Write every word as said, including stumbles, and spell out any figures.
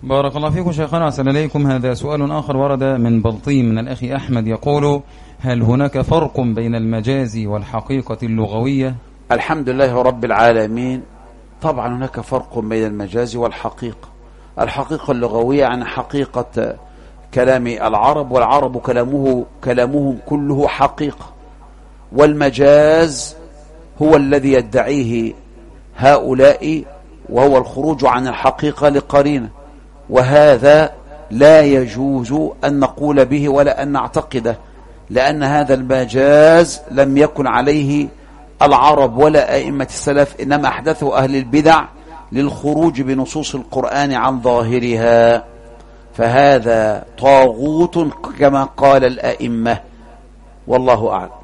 بارك الله فيكم شيخنا، أحسن إليكم. هذا سؤال آخر ورد من بلطيم من الأخ أحمد يقول: هل هناك فرق بين المجاز والحقيقة اللغوية؟ الحمد لله رب العالمين. طبعا هناك فرق بين المجاز والحقيقة. الحقيقة اللغوية عن حقيقة كلام العرب، والعرب كلامه كلامهم كله حقيقة، والمجاز هو الذي يدعيه هؤلاء، وهو الخروج عن الحقيقة لقرينة، وهذا لا يجوز أن نقول به ولا أن نعتقده، لأن هذا المجاز لم يكن عليه العرب ولا أئمة السلف، إنما أحدثه أهل البدع للخروج بنصوص القرآن عن ظاهرها، فهذا طاغوت كما قال الأئمة، والله أعلم.